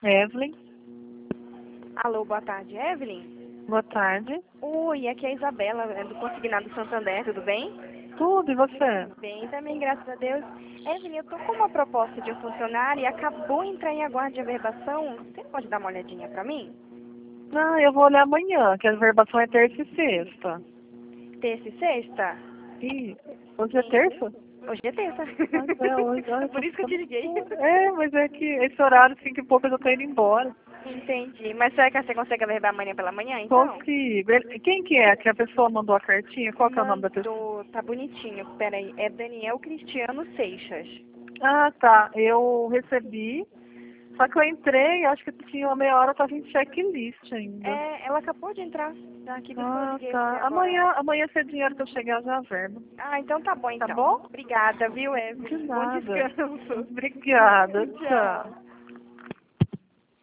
Evelyn, Alô, boa tarde, Evelyn? boa tarde. Oi, aqui é a Isabela, do Consignado Santander, tudo bem? Tudo, e você? Bem, também, graças a Deus. Evelyn, eu tô com uma proposta de um funcionário e acabou de entrar em aguardo de averbação. Você pode dar uma olhadinha pra mim? Ah, eu vou olhar amanhã, que a verbação é terça e sexta. Terça e sexta? Ih, hoje é terça? Hoje é terça. Ah, é hoje. Ah, É eu tô por isso que eu te ficando... liguei. É, mas é que esse horário, 5 e pouco, eu já tô indo embora. Entendi. Mas será que você consegue averbar amanhã pela manhã, então? Consigo. Quem que é? Que a pessoa mandou a cartinha? Qual que é o nome da pessoa? Mandou, tá bonitinho. Peraí, é Daniel Cristiano Seixas. Ah, tá. Eu recebi. Só que eu entrei, acho que tinha uma meia hora, tava em checklist ainda. É, ela acabou de entrar aqui, por isso que eu Ah, liguei aqui tá. agora. Amanhã cedinho que eu chegar já verbo. Ah, então tá bom, Tá então. bom? Obrigada, viu, De Evelyn? Bom nada. descanso. Obrigada. Tchau. Tchau.